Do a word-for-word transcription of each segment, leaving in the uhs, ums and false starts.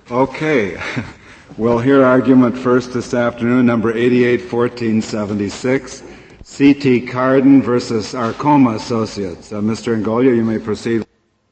Okay. We'll hear argument first this afternoon, number eighty-eight fourteen seventy-six, C T Carden versus Arcoma Associates. Uh, Mister Ingoglia, you may proceed.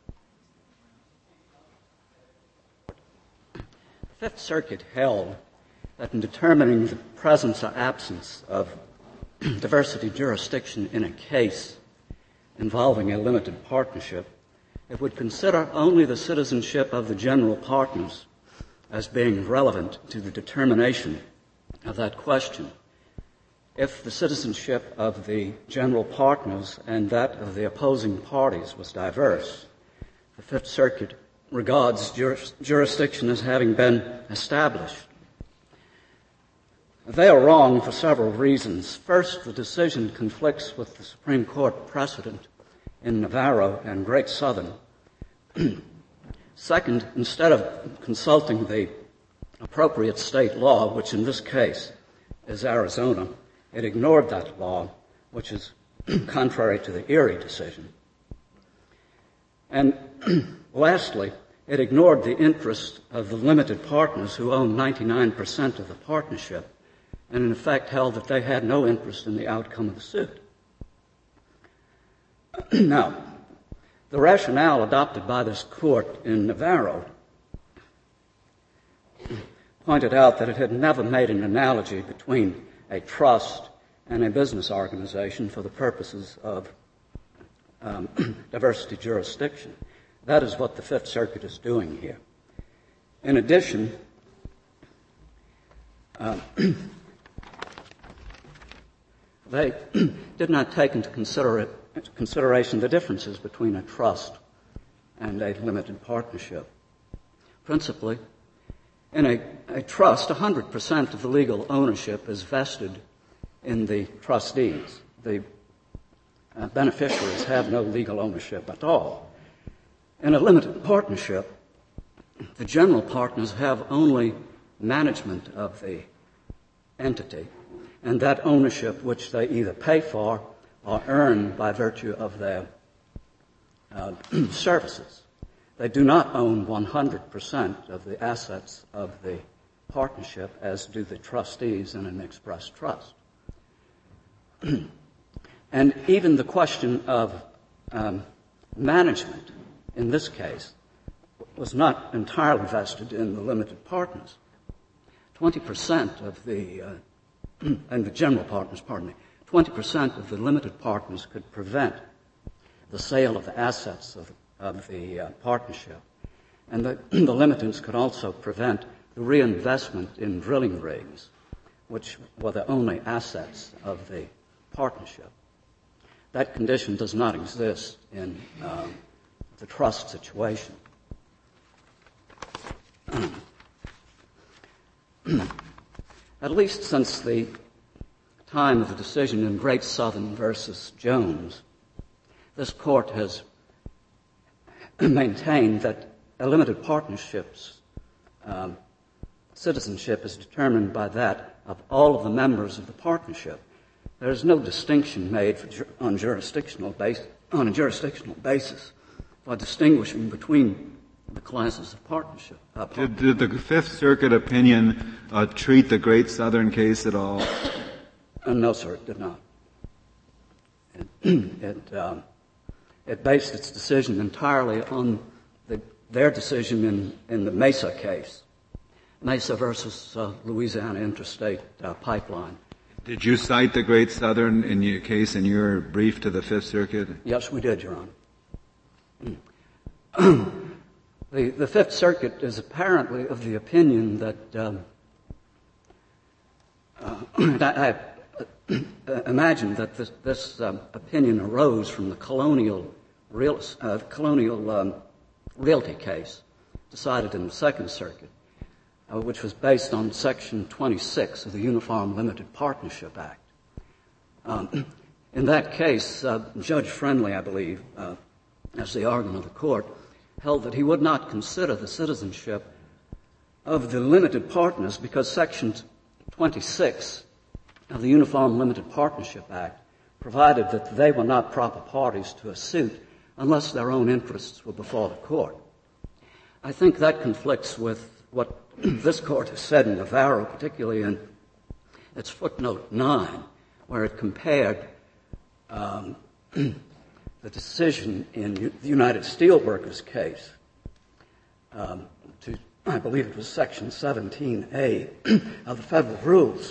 The Fifth Circuit held that in determining the presence or absence of diversity jurisdiction in a case involving a limited partnership, it would consider only the citizenship of the general partners as being relevant to the determination of that question. If the citizenship of the general partners and that of the opposing parties was diverse, the Fifth Circuit regards juris- jurisdiction as having been established. They are wrong for several reasons. First, the decision conflicts with the Supreme Court precedent in Navarro and Great Southern. Second, instead of consulting the appropriate state law, which in this case is Arizona, it ignored that law, which is contrary to the Erie decision. And lastly, it ignored the interest of the limited partners who own ninety-nine percent of the partnership, and in effect held that they had no interest in the outcome of the suit. Now, the rationale adopted by this court in Navarro pointed out that it had never made an analogy between a trust and a business organization for the purposes of um, diversity jurisdiction. That is what the Fifth Circuit is doing here. In addition, uh, they did not take into consider it, consideration the differences between a trust and a limited partnership. Principally, in a, a trust, one hundred percent of the legal ownership is vested in the trustees. The uh, beneficiaries have no legal ownership at all. In a limited partnership, the general partners have only management of the entity, and that ownership which they either pay for or earn by virtue of their uh, services. They do not own one hundred percent of the assets of the partnership, as do the trustees in an express trust. And even the question of um, management, in this case, was not entirely vested in the limited partners. twenty percent of the, uh, and the general partners, pardon me, twenty percent of the limited partners could prevent the sale of the assets of, of the uh, partnership. And the, the limiteds could also prevent the reinvestment in drilling rigs, which were the only assets of the partnership. That condition does not exist in um, the trust situation. At least since the time of the decision in Great Southern versus Jones, this court has maintained that a limited partnership's um, citizenship is determined by that of all of the members of the partnership. There is no distinction made for ju- on jurisdictional base, on a jurisdictional basis for distinguishing between the classes of partnership. Uh, did, did the Fifth Circuit opinion uh, treat the Great Southern case at all? Uh, no, sir, it did not. It, it, um, it based its decision entirely on the, their decision in, in the Mesa case, Mesa versus uh, Louisiana Interstate uh, Pipeline. Did you cite the Great Southern in your case in your brief to the Fifth Circuit? Yes, we did, Your Honor. the, the Fifth Circuit is apparently of the opinion that um, uh, I, I imagine that this, this um, opinion arose from the colonial real, uh, colonial um, realty case decided in the Second Circuit, uh, which was based on Section twenty-six of the Uniform Limited Partnership Act. Um, in that case, uh, Judge Friendly, I believe, uh, as the argument of the court, held that he would not consider the citizenship of the limited partners because Section twenty-six of the Uniform Limited Partnership Act provided that they were not proper parties to a suit unless their own interests were before the court. I think that conflicts with what this Court has said in Navarro, particularly in its footnote nine, where it compared um, the decision in U- the United Steelworkers case um, to, I believe it was Section seventeen A of the Federal Rules,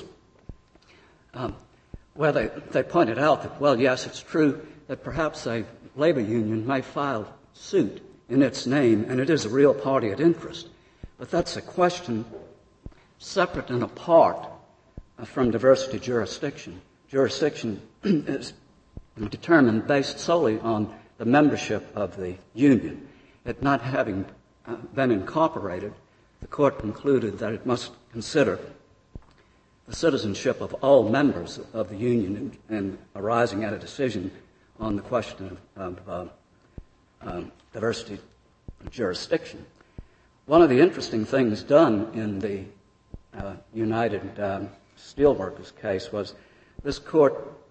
um, where they, they pointed out that, well, yes, it's true that perhaps a labor union may file suit in its name, and it is a real party of interest. But that's a question separate and apart uh, from diversity jurisdiction. Jurisdiction is determined based solely on the membership of the union. It not having uh, been incorporated, the Court concluded that it must consider the citizenship of all members of the union and, and arising at a decision on the question of, of uh, um, diversity jurisdiction. One of the interesting things done in the uh, United um, Steelworkers case was this Court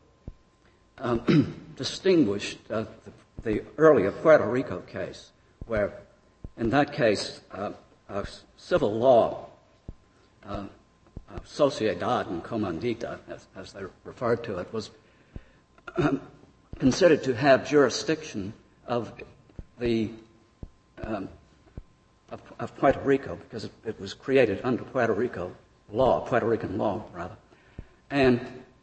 um, distinguished uh, the, the earlier Puerto Rico case, where in that case uh, uh, civil law, uh, uh, sociedad and comandita, as, as they referred to it, was um, considered to have jurisdiction of the um, of, of Puerto Rico, because it, it was created under Puerto Rico law, Puerto Rican law, rather. And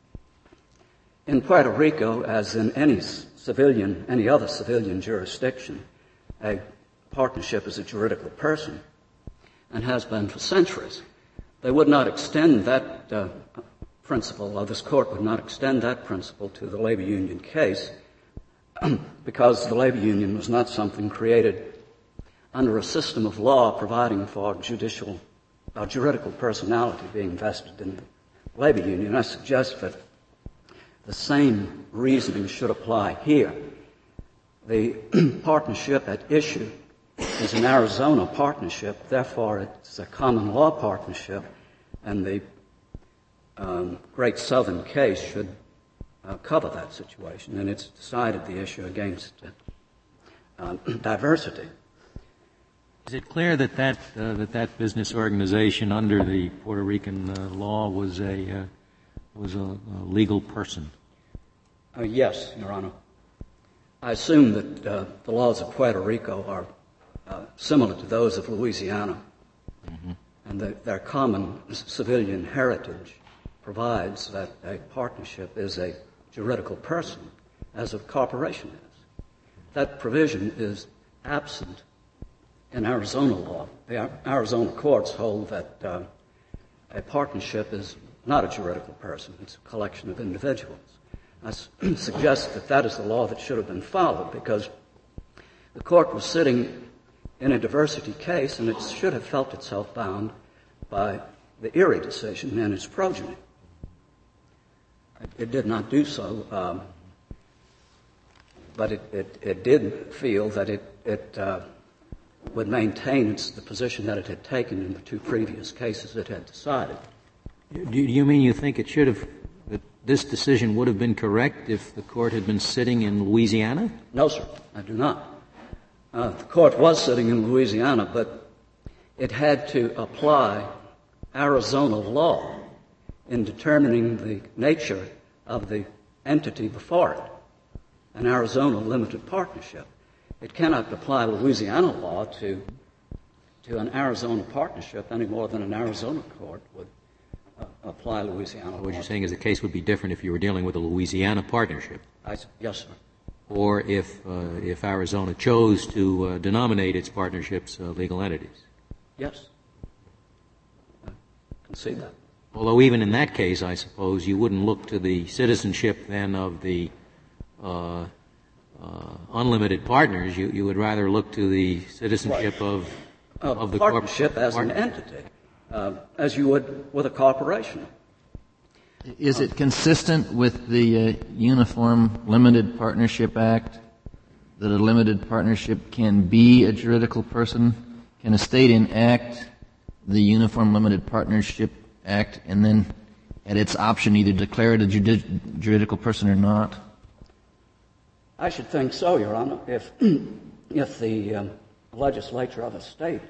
in Puerto Rico, as in any civilian, any other civilian jurisdiction, a partnership is a juridical person and has been for centuries. They would not extend that uh, principle, or this Court would not extend that principle to the labor union case because the labor union was not something created under a system of law providing for judicial or juridical personality being vested in the labor union. I suggest that the same reasoning should apply here. The partnership at issue is an Arizona partnership, therefore it's a common law partnership, and the um, Great Southern case should uh, cover that situation, and it's decided the issue against uh, um, diversity. Is it clear that that, uh, that that business organization under the Puerto Rican uh, law was a uh, was a, a legal person? Uh, yes, Your Honor. I assume that uh, the laws of Puerto Rico are uh, similar to those of Louisiana, mm-hmm. and that their common civilian heritage provides that a partnership is a juridical person, as a corporation is. That provision is absent in Arizona law. The Arizona courts hold that uh, a partnership is not a juridical person. It's a collection of individuals. I s- suggest that that is the law that should have been followed, because the Court was sitting in a diversity case, and it should have felt itself bound by the Erie decision and its progeny. It, it did not do so, um, but it, it, it did feel that it, it uh, would maintain its, the position that it had taken in the two previous cases it had decided. Do you mean you think it should have, that this decision would have been correct if the Court had been sitting in Louisiana? No, sir, I do not. Uh, the Court was sitting in Louisiana, but it had to apply Arizona law in determining the nature of the entity before it, an Arizona limited partnership. It cannot apply Louisiana law to to an Arizona partnership any more than an Arizona court would uh, apply Louisiana law. What you're saying is the case would be different if you were dealing with a Louisiana partnership. I, yes, sir. Or if uh, if Arizona chose to uh, denominate its partnerships uh, legal entities. Yes. I can see that. Although even in that case, I suppose, you wouldn't look to the citizenship then of the uh, uh, unlimited partners. You, you would rather look to the citizenship right. of, uh, of the partnership corp- as an entity, uh, as you would with a corporation. Is it consistent with the uh, Uniform Limited Partnership Act that a limited partnership can be a juridical person? Can a state enact the Uniform Limited Partnership Act and then, at its option, either declare it a judi- juridical person or not? I should think so, Your Honor. If if the um, legislature of a state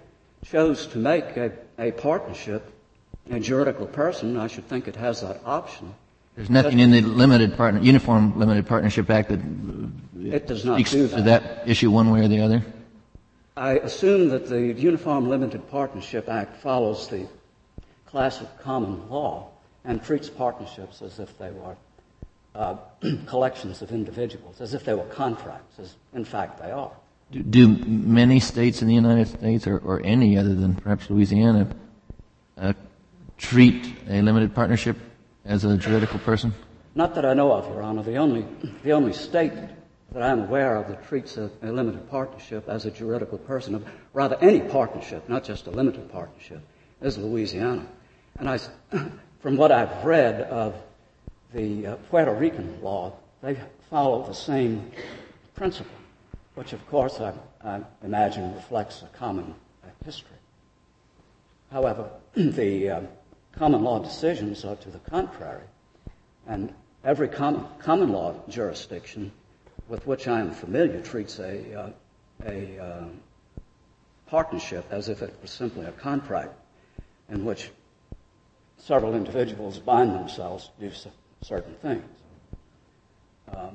chose to make a, a partnership a juridical person, I should think it has that option. There's nothing in the limited partner, Uniform Limited Partnership Act that it does not speaks do that. to that issue one way or the other? I assume that the Uniform Limited Partnership Act follows the classic common law and treats partnerships as if they were uh, collections of individuals, as if they were contracts, as in fact they are. Do, do many states in the United States, or, or any other than perhaps Louisiana, uh, treat a limited partnership as a juridical person? Not that I know of, Your Honor. The only, the only state that I'm aware of that treats a, a limited partnership as a juridical person, of rather any partnership, not just a limited partnership, is Louisiana. And I, from what I've read of the uh, Puerto Rican law, they follow the same principle, which of course I, I imagine reflects a common uh, history. However, the uh, common law decisions are to the contrary, and every common, common law jurisdiction with which I am familiar treats a, uh, a uh, partnership as if it was simply a contract in which several individuals bind themselves to do certain things. Um,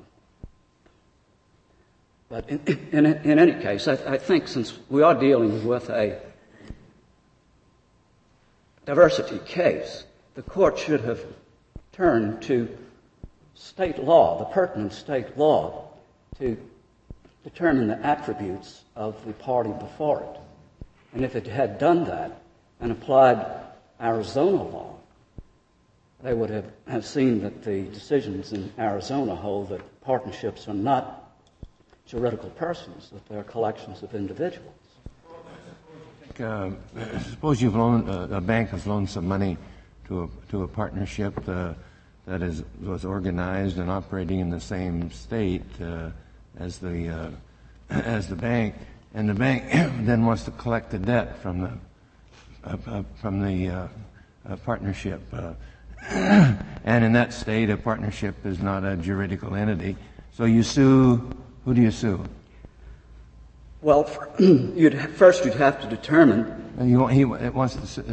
but in, in, in any case, I, I think since we are dealing with a diversity case, the court should have turned to state law, the pertinent state law, to determine the attributes of the party before it. And if it had done that and applied Arizona law, they would have, have seen that the decisions in Arizona hold that partnerships are not juridical persons, that they're collections of individuals. Uh, suppose you've loaned, uh, a bank has loaned some money to a, to a partnership uh, that is was organized and operating in the same state uh, as the uh, as the bank, and the bank then wants to collect the debt from the uh, uh, from the uh, uh, partnership. Uh, and in that state, a partnership is not a juridical entity. So you sue. Who do you sue? Well, for, you'd first you'd have to determine. You, he it wants to sue.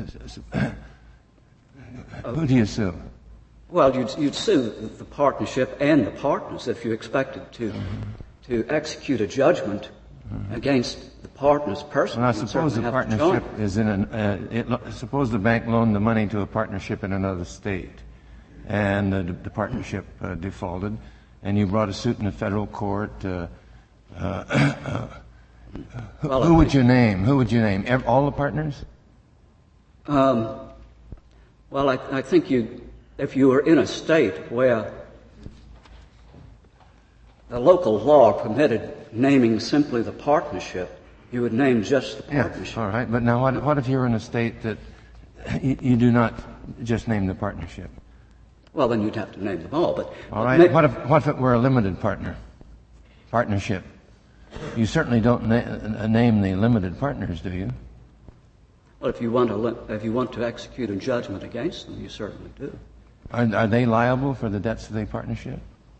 Who do you sue? Well, you'd, you'd sue the partnership and the partners if you expected to mm-hmm. to execute a judgment mm-hmm. against the partners personally. Well, now suppose the partnership is in an. Uh, it, suppose the bank loaned the money to a partnership in another state, and uh, the, the partnership uh, defaulted, and you brought a suit in a federal court. Uh, uh, uh, who, well, who would you name? Who would you name? All the partners? Um, well, I, I think you. If you were in a state where the local law permitted naming simply the partnership, you would name just the partnership. Yeah, all right. But now what, what if you're in a state that you, you do not just name the partnership? Well, then you'd have to name them all. But all right. What if, what if it were a limited partner, partnership? You certainly don't na- name the limited partners, do you? Well, if you want to, if you want to execute a judgment against them, you certainly do. Are, are they liable for the debts of the partnership?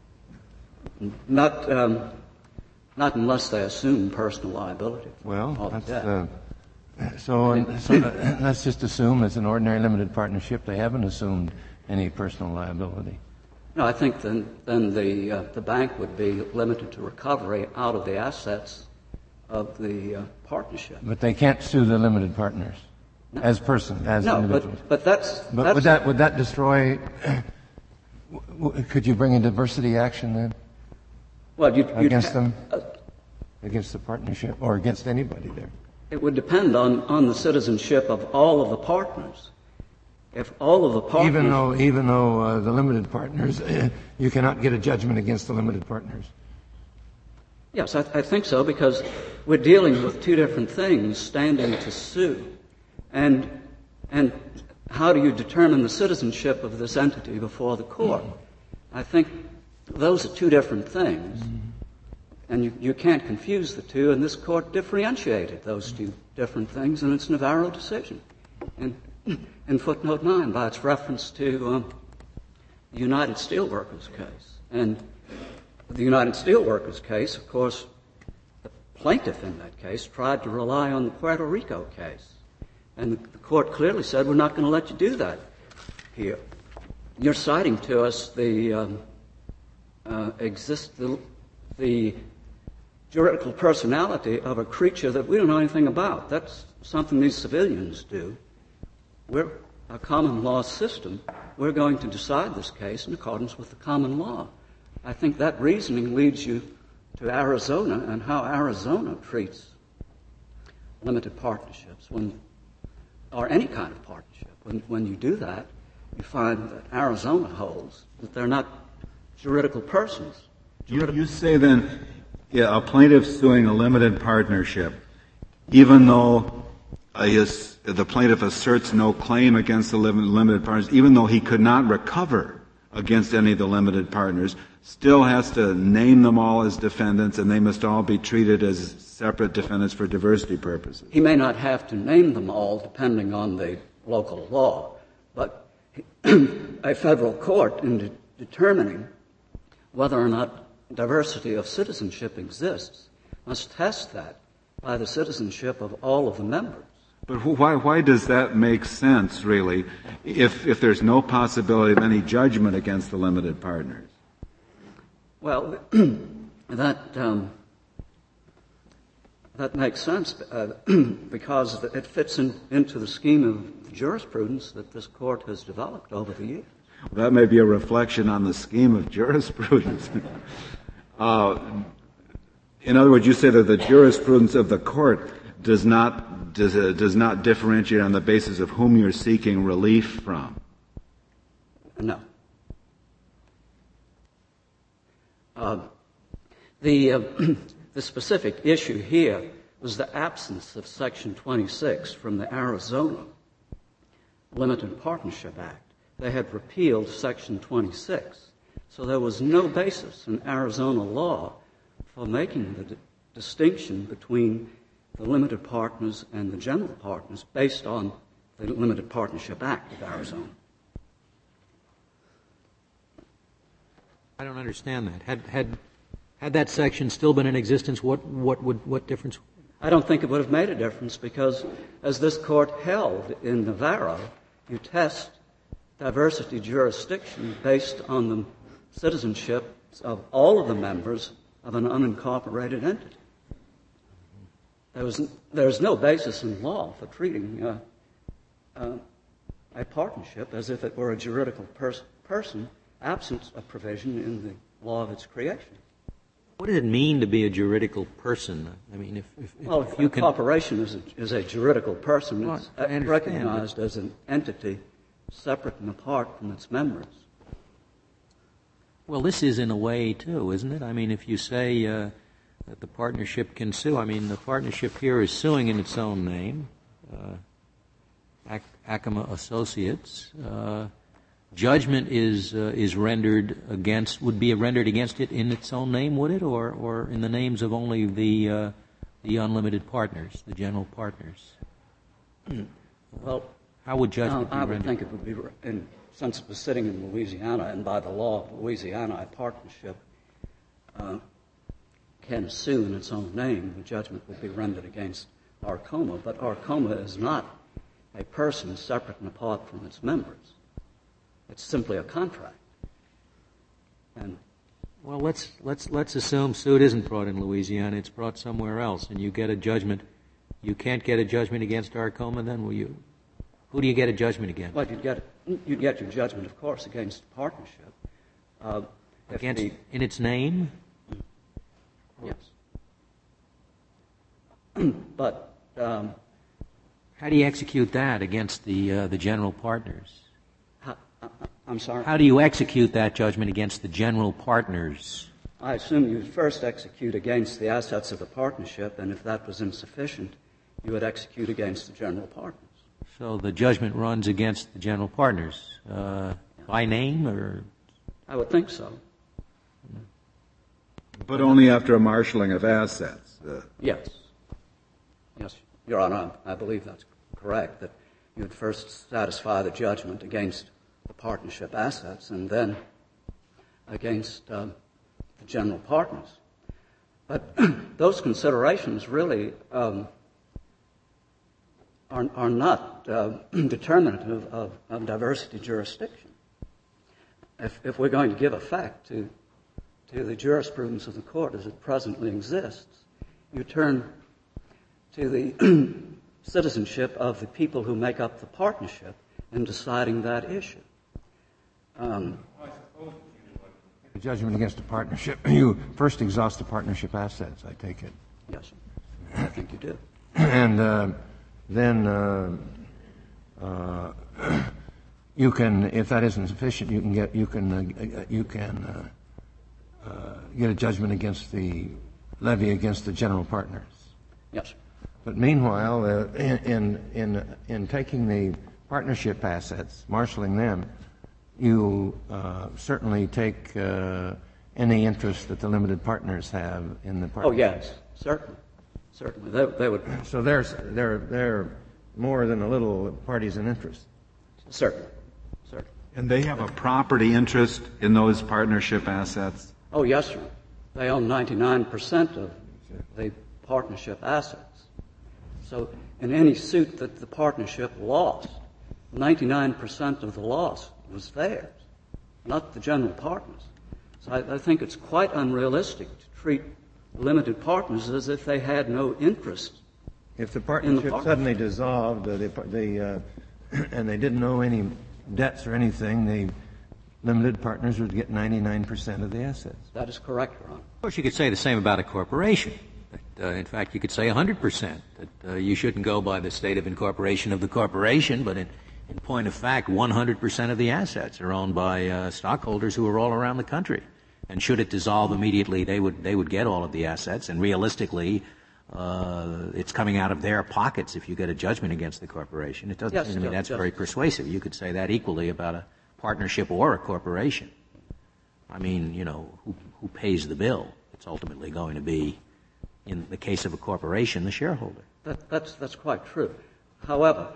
Not, um, not unless they assume personal liability. Well, that's, uh, so, so let's just assume it's an ordinary limited partnership. They haven't assumed any personal liability. No, I think then, then the uh, the bank would be limited to recovery out of the assets of the uh, partnership. But they can't sue the limited partners. No. As person, as no, individuals. but, but that's. But that's would that would that destroy? Could you bring a diversity action then? Well, you'd, you'd against ha- them, uh, against the partnership, or against anybody there? It would depend on, on the citizenship of all of the partners. If all of the partners, even though even though uh, the limited partners, you cannot get a judgment against the limited partners. Yes, I, I think so, because we're dealing with two different things: standing to sue. And and how do you determine the citizenship of this entity before the court? Mm-hmm. I think those are two different things, mm-hmm. and you, you can't confuse the two. And this court differentiated those two different things in its Navarro decision, in, in footnote nine, by its reference to um, the United Steelworkers case. And the United Steelworkers case, of course, the plaintiff in that case tried to rely on the Puerto Rico case. And the, the court clearly said, we're not going to let you do that here. You're citing to us the um, uh, exist the, the juridical personality of a creature that we don't know anything about. That's something these civilians do. We're a common law system. We're going to decide this case in accordance with the common law. I think that reasoning leads you to Arizona and how Arizona treats limited partnerships, when, or any kind of partnership. When, when you do that, you find that Arizona holds that they're not juridical persons. Juridical. You, you say then, yeah, a plaintiff suing a limited partnership, even though uh, his, the plaintiff asserts no claim against the limited partners, even though he could not recover against any of the limited partners, still has to name them all as defendants, and they must all be treated as separate defendants for diversity purposes. He may not have to name them all depending on the local law, but a federal court, in de- determining whether or not diversity of citizenship exists, must test that by the citizenship of all of the members. But why, why does that make sense, really, if, if there's no possibility of any judgment against the limited partners? Well, that um, that makes sense uh, because it fits in, into the scheme of jurisprudence that this court has developed over the years. Well, that may be a reflection on the scheme of jurisprudence. uh, in other words, you say that the jurisprudence of the court does not does, uh, does not differentiate on the basis of whom you're seeking relief from. No. Uh, the uh, the specific issue here was the absence of Section twenty-six from the Arizona Limited Partnership Act. They had repealed Section twenty-six, so there was no basis in Arizona law for making the d- distinction between the limited partners and the general partners based on the Limited Partnership Act of Arizona. I don't understand that. Had had had that section still been in existence, what what would what difference? I don't think it would have made a difference because, as this court held in Navarro, you test diversity jurisdiction based on the citizenship of all of the members of an unincorporated entity. There was there is no basis in law for treating uh, uh, a partnership as if it were a juridical pers- person. Absence of provision in the law of its creation. What does it mean to be a juridical person? I mean, if, if, well, if if you a can... corporation is a, is a juridical person, Well, it's I understand, recognized as an entity separate and apart from its members. Well, this is in a way, too, isn't it? I mean, if you say uh, that the partnership can sue, I mean, the partnership here is suing in its own name, uh, Ac- Acoma Associates. Uh, Judgment is uh, is rendered against would be rendered against it in its own name, would it, or or in the names of only the uh, the unlimited partners, the general partners? Well, how would judgment uh, I be would rendered? think it would be, in, since it was sitting in Louisiana, and by the law of Louisiana, a partnership uh, can sue in its own name. The judgment would be rendered against Arcoma, but Arcoma is not a person separate and apart from its members. It's simply a contract. And well, let's let's let's assume suit isn't brought in Louisiana; it's brought somewhere else, and you get a judgment. You can't get a judgment against Arcoma, then will you? Who do you get a judgment against? Well, you'd get you'd get your judgment, of course, against the partnership. Uh, against the, in its name? Yes. But um, how do you execute that against the uh, the general partners? How, I'm sorry? How do you execute that judgment against the general partners? I assume you would first execute against the assets of the partnership, and if that was insufficient, you would execute against the general partners. So the judgment runs against the general partners uh, by name, or? I would think so. But only after a marshalling of assets. Uh, yes. Yes, Your Honor, I believe that's correct, that you would first satisfy the judgment against the partnership assets and then against um, the general partners. But those considerations really um, are, are not uh, determinative of, of diversity jurisdiction. If, if we're going to give effect to, to the jurisprudence of the court as it presently exists, you turn to the citizenship of the people who make up the partnership in deciding that issue. Um, a judgment against a partnership, you first exhaust the partnership assets, I take it. Yes, I think you do. And uh, then uh, uh, you can, if that isn't sufficient, you can get you can uh, you can uh, uh, get a judgment against the levy against the general partners. Yes, sir. But meanwhile, uh, in, in in in taking the partnership assets, marshaling them, you uh, certainly take uh, any interest that the limited partners have in the partnership. Oh yes, certainly, certainly. They, they would So there's they're they're more than a little parties in interest. certainly, certainly. And they have a property interest in those partnership assets? Oh yes, sir. They own ninety-nine percent of the partnership assets. So in any suit that the partnership lost, ninety-nine percent of the loss was theirs, not the general partners. So I, I think it's quite unrealistic to treat limited partners as if they had no interest. If the In the partnership partnership. suddenly dissolved, uh, the, the, uh, and they didn't owe any debts or anything, the limited partners would get ninety-nine percent of the assets. That is correct, Your Honor. Of course, you could say the same about a corporation. That, uh, in fact, you could say one hundred percent, that uh, you shouldn't go by the state of incorporation of the corporation, but in, in point of fact, one hundred percent of the assets are owned by uh, stockholders who are all around the country. And should it dissolve immediately, they would they would get all of the assets, and realistically, uh, it's coming out of their pockets if you get a judgment against the corporation. It doesn't Yes, seem to me Judge, that's Judge. very persuasive. You could say that equally about a partnership or a corporation. I mean, you know, who, who pays the bill? It's ultimately going to be, in the case of a corporation, the shareholder. That, that's, that's quite true. However,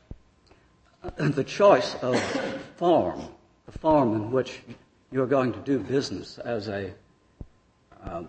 the choice of form, the form in which you're going to do business as a um,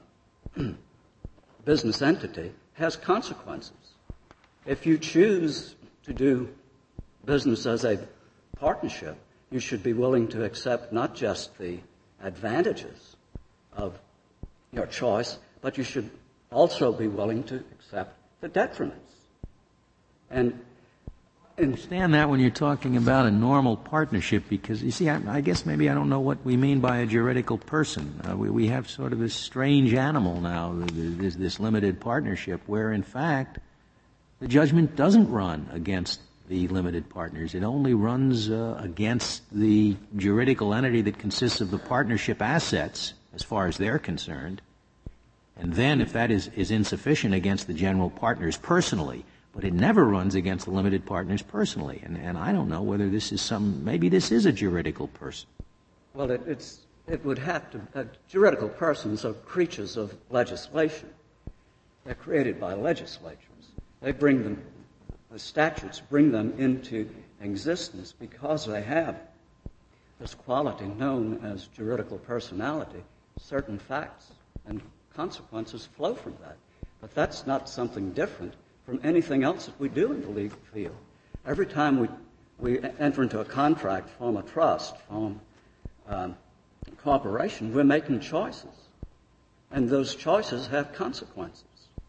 business entity, has consequences. If you choose to do business as a partnership, you should be willing to accept not just the advantages of your choice, but you should also be willing to accept the detriments. And I understand that when you're talking about a normal partnership, because, you see, I, I guess maybe I don't know what we mean by a juridical person. Uh, we, we have sort of this strange animal now, this, this limited partnership, where, in fact, the judgment doesn't run against the limited partners. It only runs uh, against the juridical entity that consists of the partnership assets, as far as they're concerned. And then, if that is, is insufficient, against the general partners personally. But it never runs against the limited partners personally. And, and I don't know whether this is some, maybe this is a juridical person. Well, it, it's, it would have to, uh, juridical persons are creatures of legislation. They're created by legislatures. They bring them, the statutes bring them into existence because they have this quality known as juridical personality. Certain facts and consequences flow from that. But that's not something different from anything else that we do in the legal field. Every time we, we enter into a contract, form a trust, form um, a corporation, we're making choices. And those choices have consequences.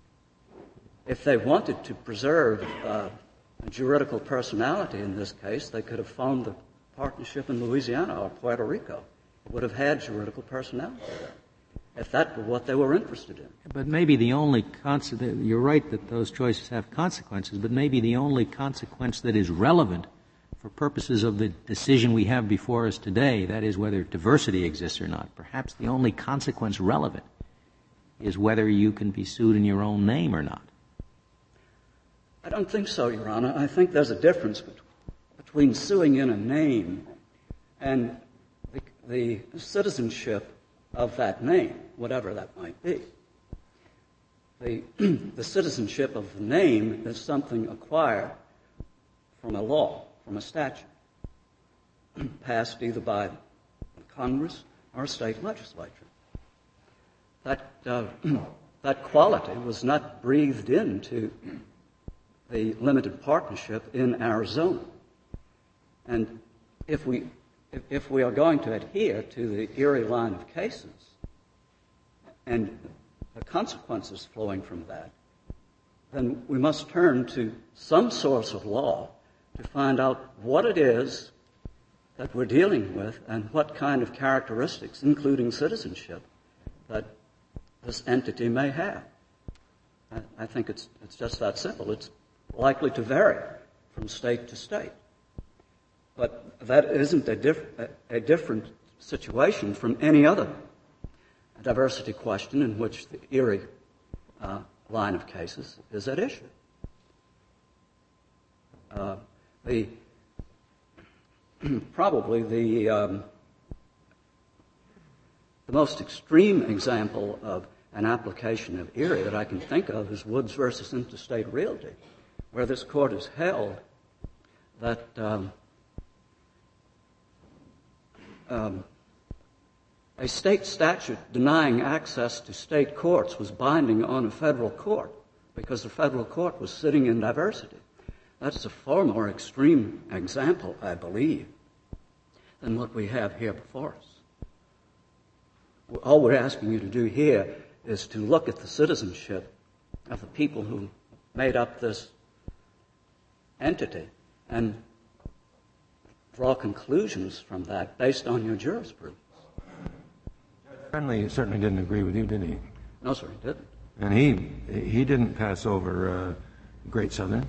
If they wanted to preserve uh, a juridical personality in this case, they could have formed a partnership in Louisiana or Puerto Rico. It would have had juridical personality there, if that were what they were interested in. But maybe the only consequence, you're right that those choices have consequences, but maybe the only consequence that is relevant for purposes of the decision we have before us today, that is whether diversity exists or not, perhaps the only consequence relevant is whether you can be sued in your own name or not. I don't think so, Your Honor. I think there's a difference between suing in a name and the, the citizenship of that name, whatever that might be. The, the citizenship of the name is something acquired from a law, from a statute, passed either by Congress or a state legislature. That, uh, that quality was not breathed into the limited partnership in Arizona. And if we, if, if we are going to adhere to the Erie line of cases and the consequences flowing from that, then we must turn to some source of law to find out what it is that we're dealing with and what kind of characteristics, including citizenship, that this entity may have. I, I think it's, it's just that simple. It's likely to vary from state to state. But that isn't a, diff- a, a different situation from any other diversity question in which the Erie uh, line of cases is at issue. Uh, the probably the um, the most extreme example of an application of Erie that I can think of is Woods versus Interstate Realty, where this court has held that um, um, a state statute denying access to state courts was binding on a federal court because the federal court was sitting in diversity. That's a far more extreme example, I believe, than what we have here before us. All we're asking you to do here is to look at the citizenship of the people who made up this entity and draw conclusions from that based on your jurisprudence. Friendly certainly didn't agree with you, did he? No, sir, he didn't. And he he didn't pass over uh, Great Southern.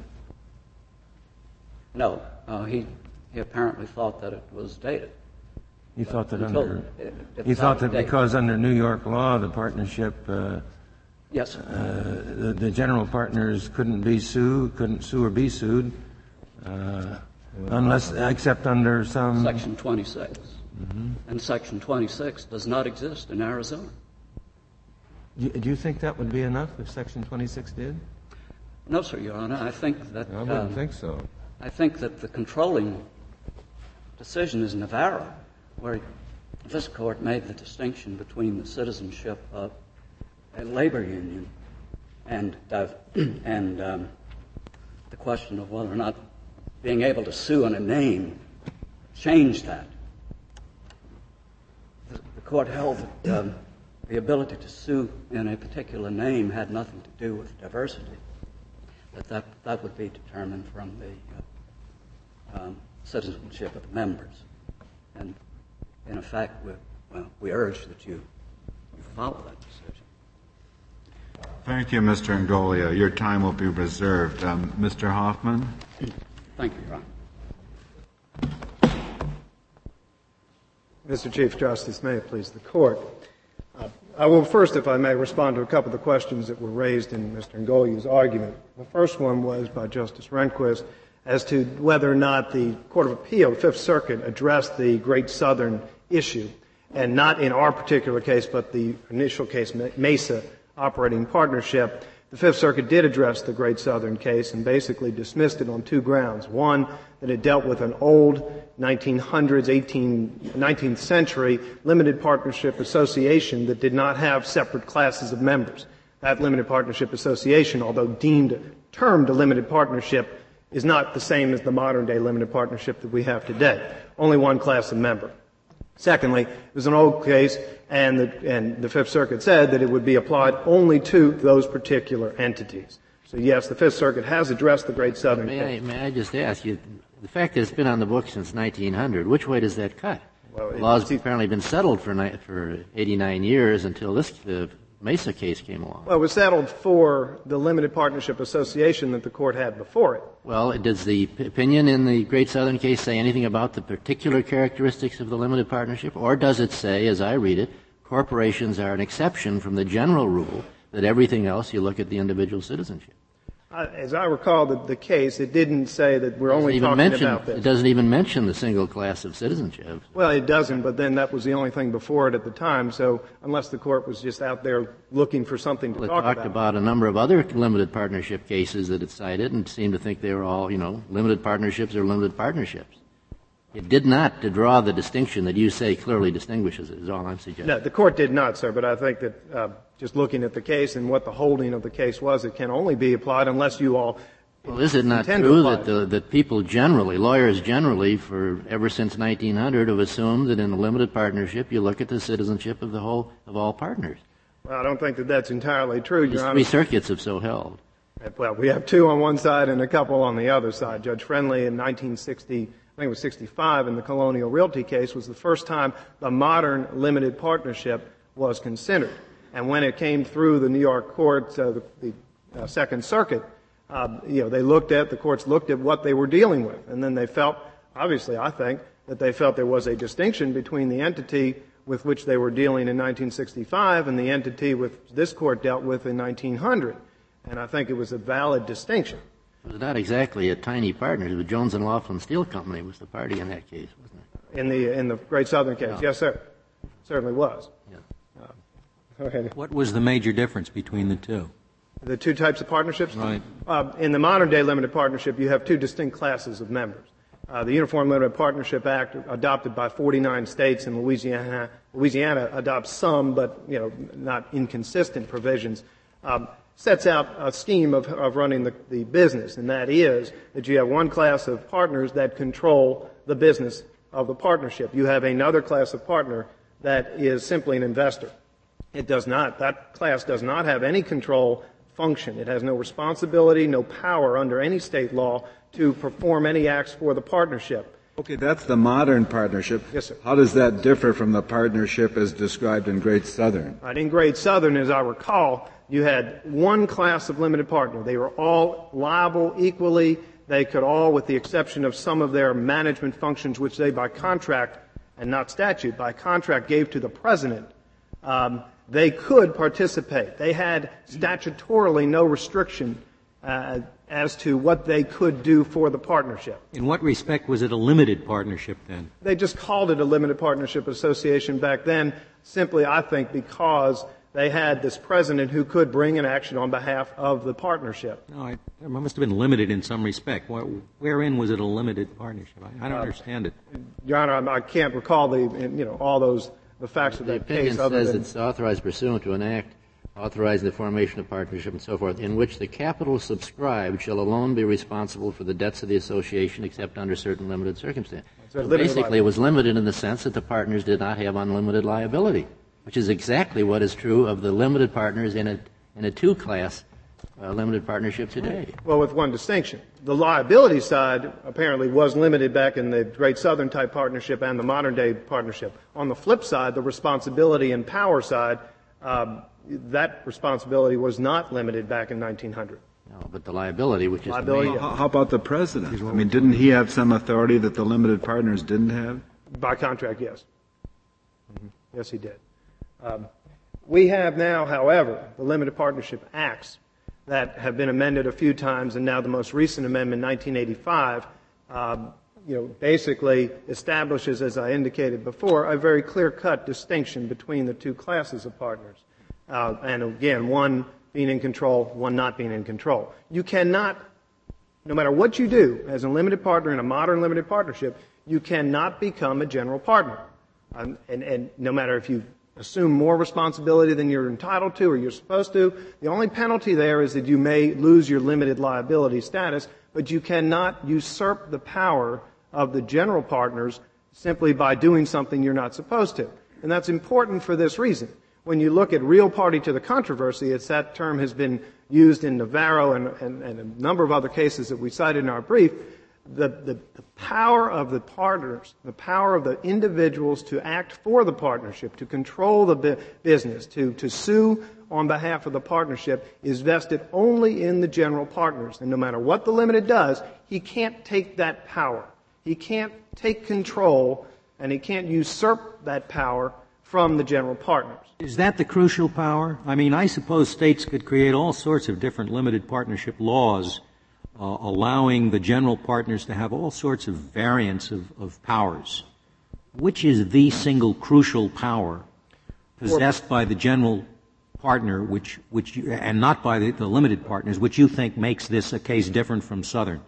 No, uh, he he apparently thought that it was dated. He But thought that until under it- it's he thought out of that date. because under New York law the partnership uh, Yes, sir. uh, the, the general partners couldn't be sued, couldn't sue or be sued uh, unless except under some Section twenty-six. Mm-hmm. And Section twenty-six does not exist in Arizona. Do, do you think that would be enough if Section twenty-six did? No, sir, Your Honor. I think that I wouldn't um, think so. I think that the controlling decision is Navarro, where this court made the distinction between the citizenship of a labor union and uh, and um, the question of whether or not being able to sue on a name changed that. The, the court held that um, the ability to sue in a particular name had nothing to do with diversity. That that, that would be determined from the uh, Um, citizenship of the members. And in effect, we, well, we urge that you, you follow that decision. Thank you, Mister Angolia. Your time will be reserved. Um, Mister Hoffman? Thank you, Your Honor. Mister Chief Justice, may it please the Court. Uh, I will first, if I may, respond to a couple of the questions that were raised in Mister Angolia's argument. The first one was by Justice Rehnquist as to whether or not the Court of Appeal, the Fifth Circuit, addressed the Great Southern issue, and not in our particular case, but the initial case, Mesa Operating Partnership. The Fifth Circuit did address the Great Southern case and basically dismissed it on two grounds. One, that it dealt with an old nineteen hundreds, eighteenth, nineteenth century limited partnership association that did not have separate classes of members. That limited partnership association, although deemed, termed a limited partnership, is not the same as the modern-day limited partnership that we have today. Only one class of member. Secondly, it was an old case, and the, and the Fifth Circuit said that it would be applied only to those particular entities. So, yes, the Fifth Circuit has addressed the Great Southern may case. I, may I just ask you, the fact that it's been on the books since nineteen hundred, which way does that cut? Well, the it, law's apparently been settled for, ni- for eighty-nine years until this the Mesa case came along. Well, it was settled for the limited partnership association that the court had before it. Well, does the p- opinion in the Great Southern case say anything about the particular characteristics of the limited partnership? Or does it say, as I read it, corporations are an exception from the general rule that everything else you look at the individual citizenship? Uh, as I recall the, the case, it didn't say that we're only even talking mention, about this. It doesn't even mention the single class of citizenship. Well, it doesn't, but then that was the only thing before it at the time, so unless the court was just out there looking for something to Well, it talk talked about. about a number of other limited partnership cases that it cited and seemed to think they were all, you know, limited partnerships or limited partnerships. It did not to draw the distinction that you say clearly distinguishes it, is all I'm suggesting. No, the court did not, sir, but I think that uh, just looking at the case and what the holding of the case was, it can only be applied unless you all Well, is it not intend to true apply that, it. the, that people generally, lawyers generally, for ever since nineteen hundred, have assumed that in a limited partnership you look at the citizenship of the whole of all partners? Well, I don't think that that's entirely true, These Your Honor. three circuits have so held. Well, we have two on one side and a couple on the other side. Judge Friendly in nineteen sixty, I think it was sixty-five, in the Colonial Realty case was the first time the modern limited partnership was considered. And when it came through the New York courts, uh, the, the uh, Second Circuit, uh, you know, they looked at, the courts looked at what they were dealing with. And then they felt, obviously, I think, that they felt there was a distinction between the entity with which they were dealing in nineteen sixty-five and the entity which this court dealt with in nineteen hundred. And I think it was a valid distinction. It was not exactly a tiny partner. The Jones and Laughlin Steel Company was the party in that case, wasn't it? In the in the Great Southern case, Yeah. yes, sir, certainly was. Yeah. Uh, okay. What was the major difference between the two? The two types of partnerships. Right. Uh, in the modern day limited partnership, you have two distinct classes of members. Uh, the Uniform Limited Partnership Act, adopted by forty-nine states, and Louisiana, Louisiana adopts some, but you know, not inconsistent provisions. Um, sets out a scheme of, of running the, the business, and that is that you have one class of partners that control the business of the partnership. You have another class of partner that is simply an investor. It does not, that class does not have any control function. It has no responsibility, no power under any state law to perform any acts for the partnership. Okay, that's the modern partnership. Yes, sir. How does that differ from the partnership as described in Great Southern? Right, in Great Southern, as I recall, you had one class of limited partner. They were all liable equally. They could all, with the exception of some of their management functions, which they by contract and not statute, by contract gave to the president, um, they could participate. They had statutorily no restriction uh, as to what they could do for the partnership. In what respect was it a limited partnership then? They just called it a limited partnership association back then, simply, I think, because they had this president who could bring an action on behalf of the partnership. No, I, it must have been limited in some respect. Where, wherein was it a limited partnership? I, I don't uh, understand it. Your Honor, I, I can't recall the, you know, all those, the facts of the that case. The opinion other says than it's authorized pursuant to an act authorizing the formation of partnership and so forth, in which the capital subscribed shall alone be responsible for the debts of the association except under certain limited circumstances. So basically, it was limited in the sense that the partners did not have unlimited liability, which is exactly what is true of the limited partners in a in a two-class uh, limited partnership today. Well, with one distinction. The liability side apparently was limited back in the Great Southern type partnership and the modern day partnership. On the flip side, the responsibility and power side, um, that responsibility was not limited back in nineteen hundred. No, but the liability, which is liability, the main. How, how about the president? I mean, didn't he have some authority that the limited partners didn't have? By contract, yes. Mm-hmm. Yes, he did. Um, we have now, however, the Limited Partnership Acts that have been amended a few times, and now the most recent amendment, nineteen eighty-five, um, you know, basically establishes, as I indicated before, a very clear-cut distinction between the two classes of partners. Uh, and again, one being in control, one not being in control. You cannot, no matter what you do as a limited partner in a modern limited partnership, you cannot become a general partner. Um, and, and no matter if you assume more responsibility than you're entitled to or you're supposed to, the only penalty there is that you may lose your limited liability status, but you cannot usurp the power of the general partners simply by doing something you're not supposed to. And that's important for this reason. When you look at real party to the controversy, it's that term has been used in Navarro and, and, and a number of other cases that we cited in our brief. The, the, the power of the partners, the power of the individuals to act for the partnership, to control the bu- business, to, to sue on behalf of the partnership is vested only in the general partners. And no matter what the limited does, he can't take that power. He can't take control, and he can't usurp that power from the general partners. Is that the crucial power? I mean, I suppose states could create all sorts of different limited partnership laws uh, allowing the general partners to have all sorts of variants of, of powers. Which is the single crucial power possessed by the general partner, which, which you, and not by the, the limited partners, which you think makes this a case different from Southern?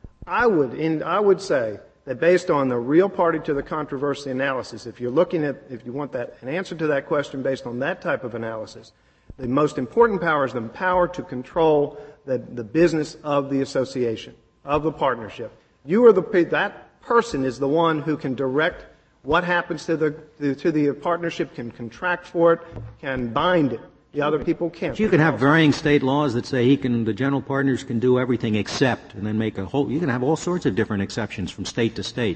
I would, in, I would say that based on the real party to the controversy analysis, if you're looking at, if you want that, an answer to that question based on that type of analysis, the most important power is the power to control the, the business of the association, of the partnership. You are the, that person is the one who can direct what happens to the, to the partnership, can contract for it, can bind it. The other people can't. But you can have varying state laws that say he can, the general partners can do everything except, and then make a whole, you can have all sorts of different exceptions from state to state.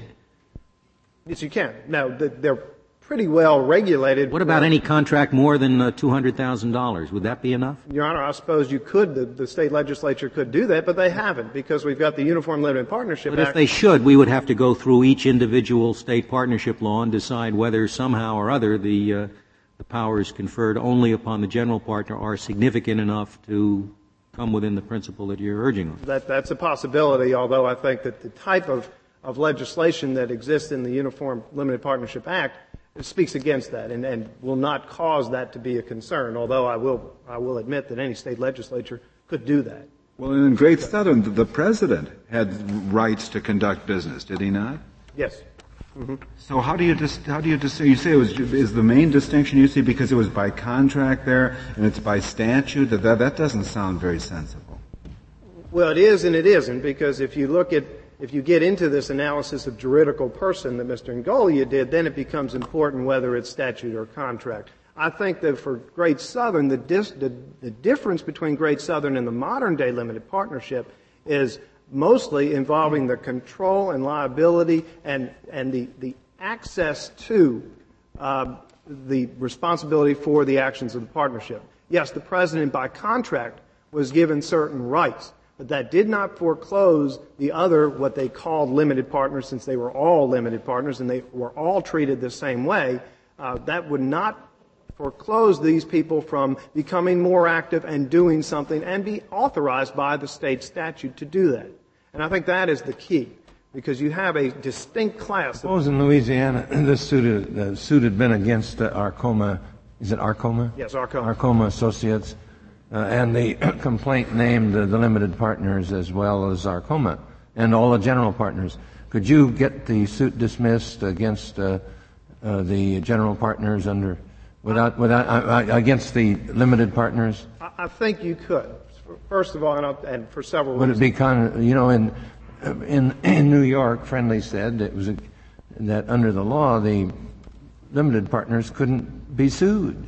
Yes, you can. Now, they're pretty well regulated. What about any contract more than uh, two hundred thousand dollars? Would that be enough? Your Honor, I suppose you could, the, the state legislature could do that, but they haven't, because we've got the Uniform Limited Partnership But Act. if they should, we would have to go through each individual state partnership law and decide whether somehow or other the uh, the powers conferred only upon the general partner are significant enough to come within the principle that you're urging on. That, that's a possibility, although I think that the type of, of legislation that exists in the Uniform Limited Partnership Act speaks against that and, and will not cause that to be a concern, although I will, I will admit that any state legislature could do that. Well, in Great Southern, the president had rights to conduct business, did he not? Yes. Mm-hmm. So how do you dis- how do you dis- you say it was is the main distinction you see because it was by contract there and it's by statute? That that, that doesn't sound very sensible. Well, it is and it isn't, because if you look at if you get into this analysis of juridical person that Mister Ngolia did, then it becomes important whether it's statute or contract. I think that for Great Southern, the, dis- the, the difference between Great Southern and the modern day limited partnership is mostly involving the control and liability and, and the, the access to uh, the responsibility for the actions of the partnership. Yes, the president by contract was given certain rights, but that did not foreclose the other, what they called limited partners, since they were all limited partners and they were all treated the same way. Uh, that would not foreclose these people from becoming more active and doing something and be authorized by the state statute to do that. And I think that is the key, because you have a distinct class. Suppose in Louisiana this suit, uh, suit had been against uh, Arcoma, is it Arcoma? Yes, Arcoma. Arcoma Associates, uh, and the complaint named uh, the limited partners as well as Arcoma and all the general partners. Could you get the suit dismissed against uh, uh, the general partners under Without, without, uh, against the limited partners? I, I think you could. First of all, and, I'll, and for several Would reasons. it be kind of, you know, in, in, in New York, Friendly said it was a, that under the law, the limited partners couldn't be sued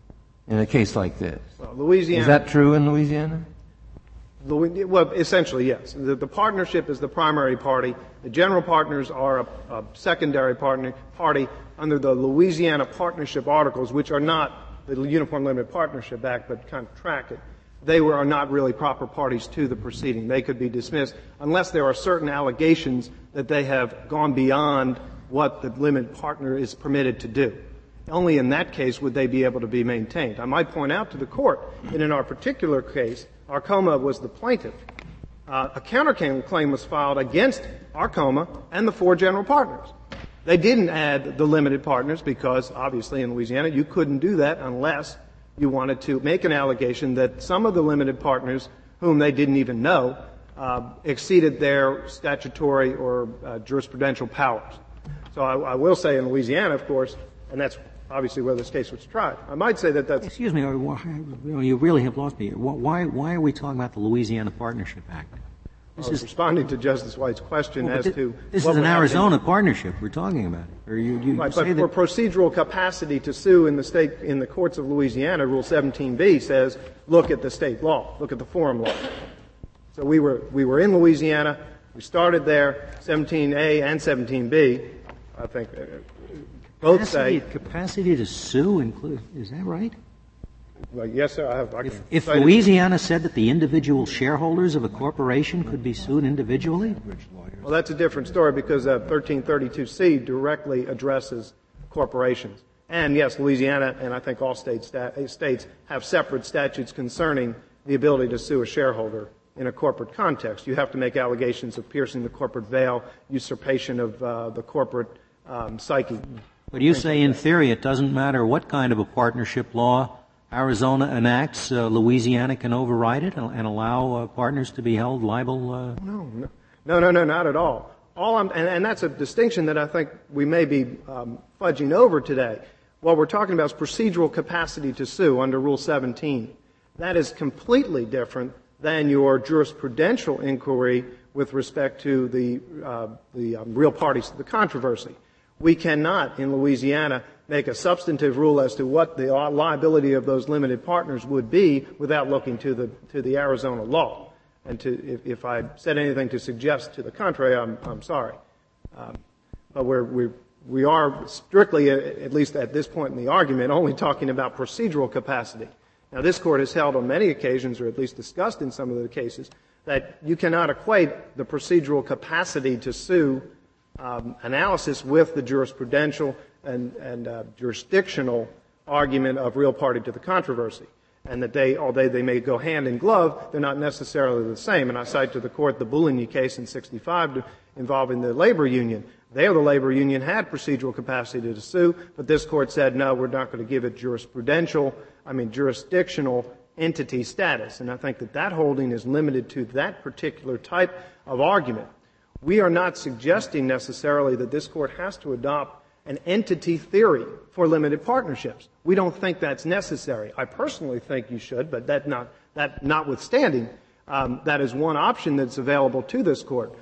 in a case like this. Well, Louisiana. Is that true in Louisiana? Louis, well, essentially, yes. The, the partnership is the primary party. The general partners are a, a secondary partner, party under the Louisiana Partnership Articles, which are not the Uniform Limited Partnership Act, but kind of track it. They were, are not really proper parties to the proceeding. They could be dismissed unless there are certain allegations that they have gone beyond what the limited partner is permitted to do. Only in that case would they be able to be maintained. I might point out to the court that in our particular case, Arcoma was the plaintiff. Uh, a counterclaim was filed against Arcoma and the four general partners. They didn't add the limited partners because, obviously, in Louisiana, you couldn't do that unless you wanted to make an allegation that some of the limited partners, whom they didn't even know, uh, exceeded their statutory or uh, jurisprudential powers. So I, I will say in Louisiana, of course, and that's obviously where this case was tried. I might say that that's... Excuse me, you really have lost me. Why, why are we talking about the Louisiana Partnership Act? This I was is, responding to Justice White's question well, as this, to... This is an Arizona partnership we're talking about. Or you, you right, say but for procedural capacity to sue in the state, in the courts of Louisiana, Rule seventeen B says, look at the state law, look at the forum law. So we were, we were in Louisiana, we started there, seventeen A and seventeen B, I think, uh, both capacity, say... Capacity to sue include, is that right? Well, yes, sir. I have. I if if Louisiana said that the individual shareholders of a corporation could be sued individually? Well, that's a different story because uh, thirteen thirty-two C directly addresses corporations. And yes, Louisiana and I think all state stat- states have separate statutes concerning the ability to sue a shareholder in a corporate context. You have to make allegations of piercing the corporate veil, usurpation of uh, the corporate um, psyche. But you say in theory it doesn't matter what kind of a partnership law Arizona enacts, uh, Louisiana can override it and, and allow uh, partners to be held liable? Uh... No, no, no, no, no, not at all. All I'm, and, and that's a distinction that I think we may be um, fudging over today. What we're talking about is procedural capacity to sue under Rule seventeen. That is completely different than your jurisprudential inquiry with respect to the, uh, the um, real parties to the controversy. We cannot, in Louisiana, make a substantive rule as to what the liability of those limited partners would be without looking to the, to the Arizona law. And to, if, if I said anything to suggest to the contrary, I'm, I'm sorry. Um, but we're, we we are strictly, at least at this point in the argument, only talking about procedural capacity. Now, this Court has held on many occasions, or at least discussed in some of the cases, that you cannot equate the procedural capacity to sue um, analysis with the jurisprudential and, and uh, jurisdictional argument of real party to the controversy. And that they, although they may go hand in glove, they're not necessarily the same. And I cite to the Court the Bouligny case in sixty-five to, involving the labor union. There, the labor union had procedural capacity to sue, but this Court said, no, we're not going to give it jurisprudential, I mean jurisdictional entity status. And I think that that holding is limited to that particular type of argument. We are not suggesting necessarily that this Court has to adopt an entity theory for limited partnerships. We don't think that's necessary. I personally think you should, but that not that notwithstanding, um, that is one option that's available to this Court.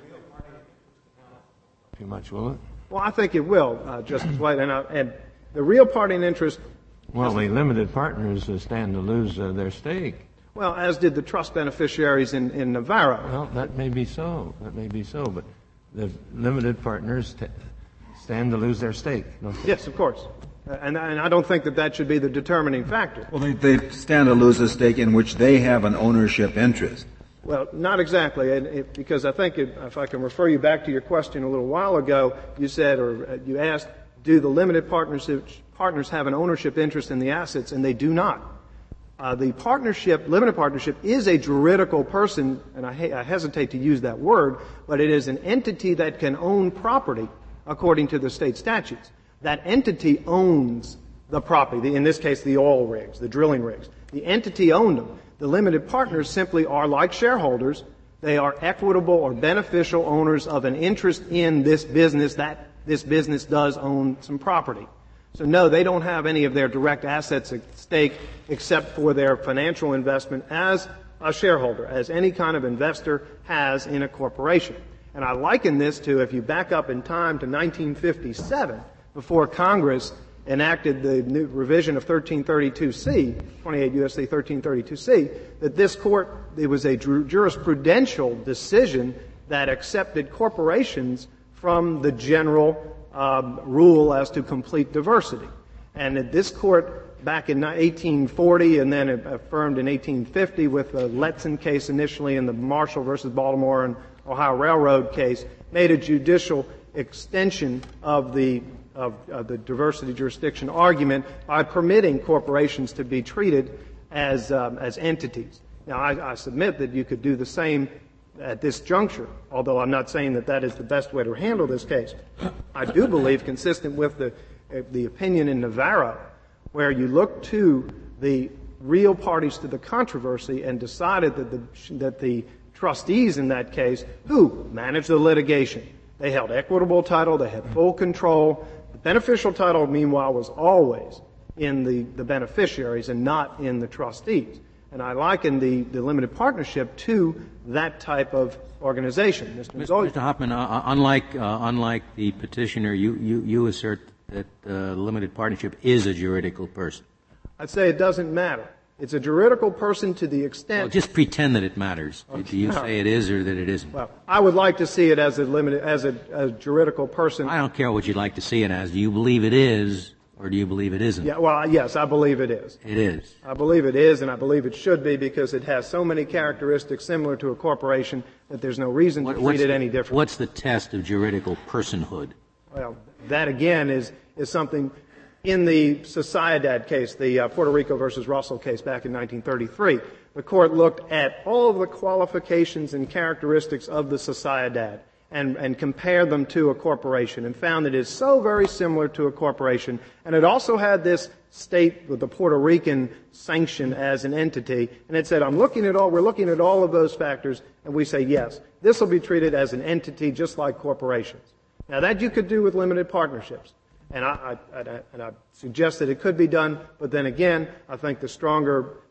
Too much, will it? Well, I think it will, uh, Justice White, and, uh, and the real party in interest. Well, the limited partners uh, stand to lose uh, their stake. Well, as did the trust beneficiaries in, in Navarro. Well, that may be so. That may be so, but the limited partners t- stand to lose their stake. Don't they? Yes, of course. Uh, and, and I don't think that that should be the determining factor. Well, they, they stand to lose a stake in which they have an ownership interest. Well, not exactly, and it, because I think it, if I can refer you back to your question a little while ago, you said, or uh, you asked, do the limited partnership, partners have an ownership interest in the assets, and they do not. Uh, the partnership, limited partnership, is a juridical person, and I, ha- I hesitate to use that word, but it is an entity that can own property according to the state statutes. That entity owns the property, the, in this case the oil rigs, the drilling rigs. The entity owned them. The limited partners simply are like shareholders. They are equitable or beneficial owners of an interest in this business. That this business does own some property. So no, they don't have any of their direct assets at stake except for their financial investment as a shareholder, as any kind of investor has in a corporation. And I liken this to, if you back up in time to nineteen fifty-seven, before Congress enacted the new revision of thirteen thirty-two C, twenty-eight U S C thirteen thirty-two C, that this Court, it was a jurisprudential decision that accepted corporations from the general um, rule as to complete diversity. And that this Court, back in eighteen forty and then affirmed in eighteen fifty with the Letson case initially and the Marshall versus Baltimore and Ohio Railroad case, made a judicial extension of the Of, of the diversity jurisdiction argument by permitting corporations to be treated as um, as entities. Now, I, I submit that you could do the same at this juncture, although I'm not saying that that is the best way to handle this case. I do believe, consistent with the uh, the opinion in Navarro, where you look to the real parties to the controversy and decided that the that the trustees in that case, who managed the litigation, they held equitable title, they had full control. Beneficial title, meanwhile, was always in the, the beneficiaries and not in the trustees. And I liken the, the limited partnership to that type of organization. Mister Mister Hoffman, uh, unlike uh, unlike the petitioner, you, you, you assert that uh, limited partnership is a juridical person. I'd say it doesn't matter. It's a juridical person to the extent... Well, just pretend that it matters. Okay. Do you no. say it is or that it isn't? Well, I would like to see it as a limited, as a, a juridical person. I don't care what you'd like to see it as. Do you believe it is or do you believe it isn't? Yeah, well, yes, I believe it is. It is. I believe it is, and I believe it should be because it has so many characteristics similar to a corporation that there's no reason to what, treat it the, any different. What's the test of juridical personhood? Well, that again is, is something... In the Sociedad case, the uh, Puerto Rico versus Russell case back in nineteen thirty-three, the Court looked at all of the qualifications and characteristics of the Sociedad and, and compared them to a corporation and found that it is so very similar to a corporation. And it also had this state with the Puerto Rican sanction as an entity. And it said, I'm looking at all, we're looking at all of those factors, and we say, yes, this will be treated as an entity just like corporations. Now, that you could do with limited partnerships. And I, I, I, and I suggest that it could be done, but then again, I think the stronger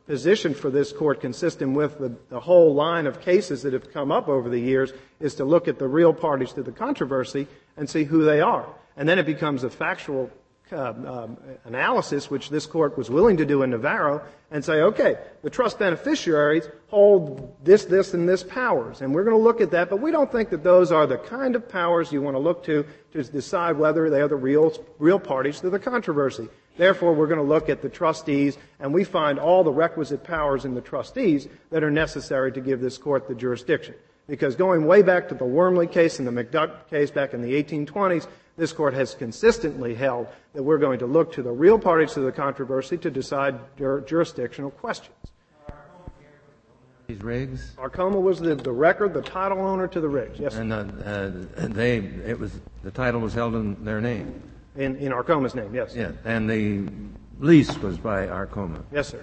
position for this court, consistent with the, the whole line of cases that have come up over the years, is to look at the real parties to the controversy and see who they are. And then it becomes a factual uh, um, analysis, which this court was willing to do in Navarro, and say, okay, the trust beneficiaries hold this, this, and this powers. And we're going to look at that, but we don't think that those are the kind of powers you want to look to to decide whether they are the real, real parties to the controversy. Therefore, we're going to look at the trustees, and we find all the requisite powers in the trustees that are necessary to give this court the jurisdiction. Because going way back to the Wormley case and the McDuck case back in the eighteen twenties, this court has consistently held that we're going to look to the real parties to the controversy to decide jur- jurisdictional questions. These rigs? Arkoma was the, the record, the title owner to the rigs. Yes, sir. And uh, uh, they, it was, the title was held in their name. In, in Arcoma's name, yes. Yeah, and the lease was by Arkoma. Yes, sir.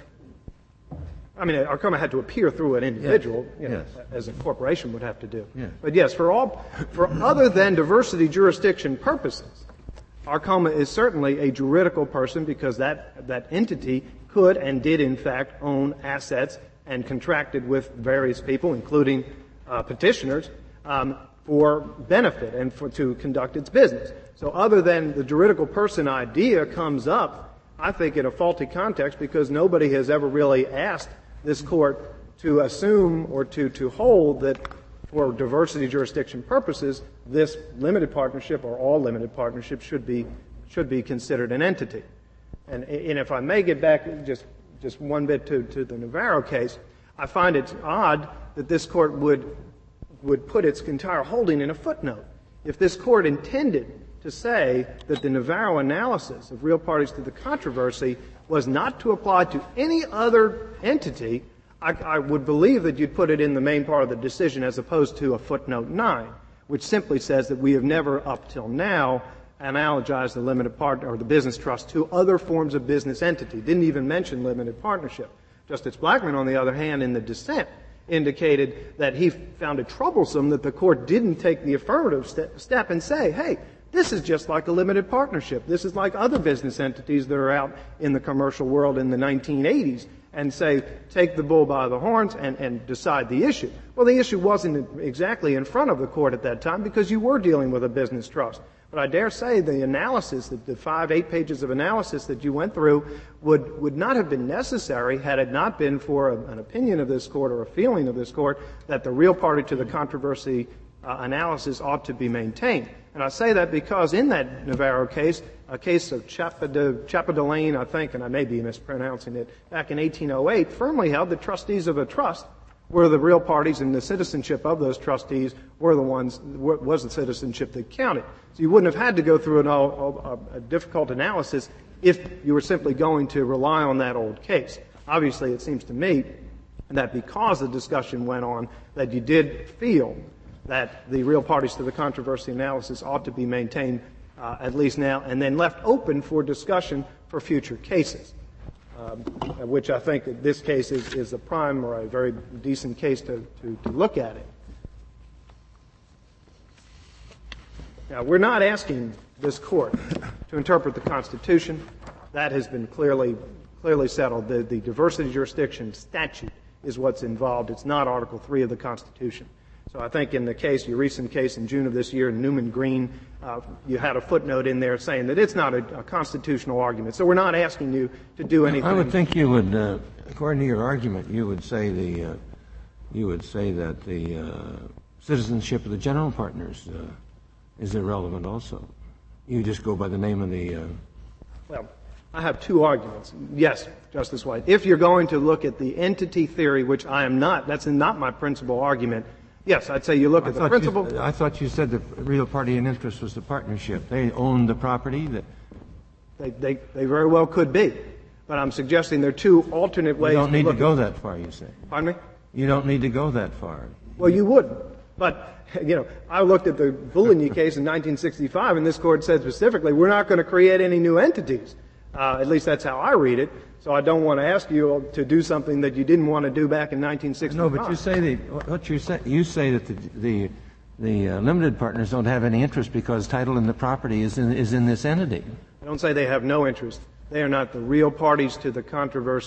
I mean, Arkoma had to appear through an individual, Yes. you know, Yes. as a corporation would have to do. Yes. But yes, for all, for other than diversity jurisdiction purposes, Arkoma is certainly a juridical person because that, that entity could and did in fact own assets and contracted with various people, including uh, petitioners, um, for benefit and for to conduct its business. So other than the juridical person idea comes up, I think in a faulty context because nobody has ever really asked this court to assume or to, to hold that for diversity jurisdiction purposes, this limited partnership or all limited partnerships should be, should be considered an entity. And, and if I may get back just, just one bit to, to the Navarro case, I find it odd that this court would, would put its entire holding in a footnote. If this court intended to say that the Navarro analysis of real parties to the controversy was not to apply to any other entity, I, I would believe that you'd put it in the main part of the decision as opposed to a footnote nine, which simply says that we have never up till now analogized the limited partner or the business trust to other forms of business entity. Didn't even mention limited partnership. Justice Blackmun, on the other hand, in the dissent, indicated that he found it troublesome that the court didn't take the affirmative step, step and say, hey, this is just like a limited partnership. This is like other business entities that are out in the commercial world in the nineteen eighties and say, take the bull by the horns and, and decide the issue. Well, the issue wasn't exactly in front of the court at that time because you were dealing with a business trust. But I dare say the analysis, the, the five, eight pages of analysis that you went through would, would not have been necessary had it not been for a, an opinion of this court or a feeling of this court that the real party to the controversy uh, analysis ought to be maintained. And I say that because in that Navarro case, a case of Chapadelaine, I think, and I may be mispronouncing it, back in eighteen oh eight, firmly held that trustees of a trust were the real parties and the citizenship of those trustees were the ones, was the citizenship that counted. So you wouldn't have had to go through an, a, a difficult analysis if you were simply going to rely on that old case. Obviously, it seems to me that because the discussion went on, that you did feel that the real parties to the controversy analysis ought to be maintained uh, at least now and then left open for discussion for future cases, um, which I think that this case is, is a prime or a very decent case to, to, to look at it. Now, we're not asking this court to interpret the Constitution. That has been clearly clearly settled. The, the diversity jurisdiction statute is what's involved. It's not Article three of the Constitution. So I think in the case, your recent case in June of this year, Newman Green, uh, you had a footnote in there saying that it's not a, a constitutional argument. So we're not asking you to do anything. I would think you would, uh, according to your argument, you would say the, uh, you would say that the uh, citizenship of the general partners uh, is irrelevant also. You just go by the name of the. Uh... Well, I have two arguments. Yes, Justice White. If you're going to look at the entity theory, which I am not, that's not my principal argument. Yes, I'd say you look I at the principle. You, I thought you said the real party in interest was the partnership. They own the property. That they, they, they very well could be. But I'm suggesting there are two alternate ways. You don't need to, to go that far, you say. Pardon me? You don't need to go that far. Well, you wouldn't. But, you know, I looked at the Bouligny case in nineteen sixty-five, and this court said specifically, we're not going to create any new entities. Uh, at least that's how I read it. So I don't want to ask you to do something that you didn't want to do back in nineteen sixty-five. No, but you say the, what you say, you say that the the, the uh, limited partners don't have any interest because title in the property is in is in this entity. I don't say they have no interest. They are not the real parties to the controversy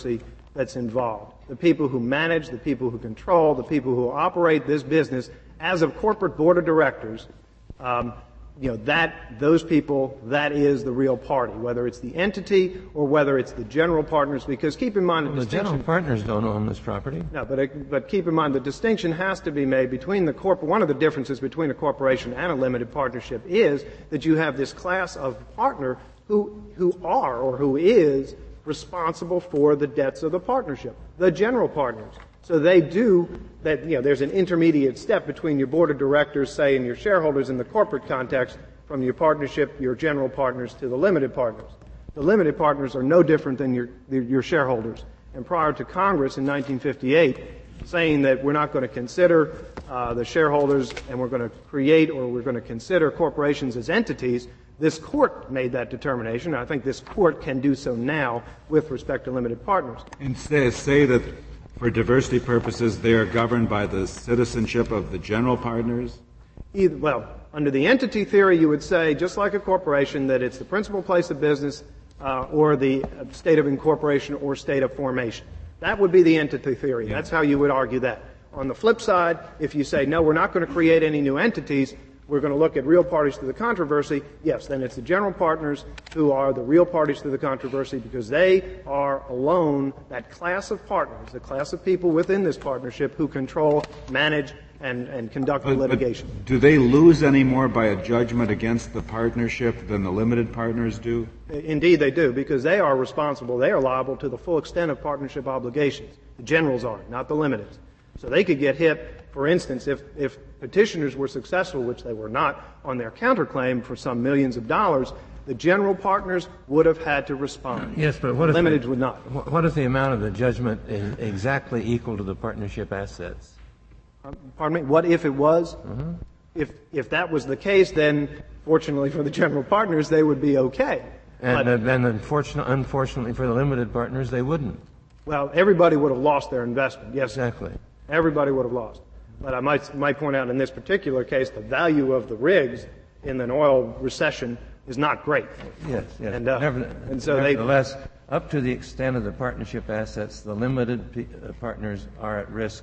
that's involved. The people who manage, the people who control, the people who operate this business as a corporate board of directors, um, you know, that, those people, that is the real party, whether it's the entity or whether it's the general partners, because keep in mind Well, the the distinction. general partners don't own this property. No, but, it, but keep in mind the distinction has to be made between the corp. One of the differences between a corporation and a limited partnership is that you have this class of partner who, who are or who is responsible for the debts of the partnership, the general partners. So they do that, you know, there's an intermediate step between your board of directors, say, and your shareholders in the corporate context, from your partnership, your general partners, to the limited partners. The limited partners are no different than your, your shareholders. And prior to Congress in nineteen fifty-eight saying that we're not going to consider uh, the shareholders and we're going to create or we're going to consider corporations as entities, this court made that determination. I think this court can do so now with respect to limited partners. And say, say that for diversity purposes they are governed by the citizenship of the general partners? Either, well, under the entity theory, you would say, just like a corporation, that it's the principal place of business uh, or the state of incorporation or state of formation. That would be the entity theory. Yeah. That's how you would argue that. On the flip side, if you say, no, we're not going to create any new entities, we're going to look at real parties to the controversy, yes, then it's the general partners who are the real parties to the controversy because they are alone that class of partners, the class of people within this partnership who control, manage, and, and conduct but, the litigation. But do they lose any more by a judgment against the partnership than the limited partners do? Indeed they do, because they are responsible, they are liable to the full extent of partnership obligations. The generals are, not the limiteds. So they could get hit, for instance, if, if petitioners were successful, which they were not, on their counterclaim for some millions of dollars, the general partners would have had to respond. Yes, but what if limiteds the, would not? What if the amount of the judgment is exactly equal to the partnership assets? Um, pardon me? What if it was? Mm-hmm. If if that was the case, then fortunately for the general partners, they would be okay. And but, then, unfortunately, unfortunately for the limited partners, they wouldn't. Well, everybody would have lost their investment. Yes, exactly. Everybody would have lost. But I might might point out in this particular case, the value of the rigs in an oil recession is not great. Yes, yes. And, uh, Never, and so nevertheless, they, up to the extent of the partnership assets, the limited p- uh, partners are at risk.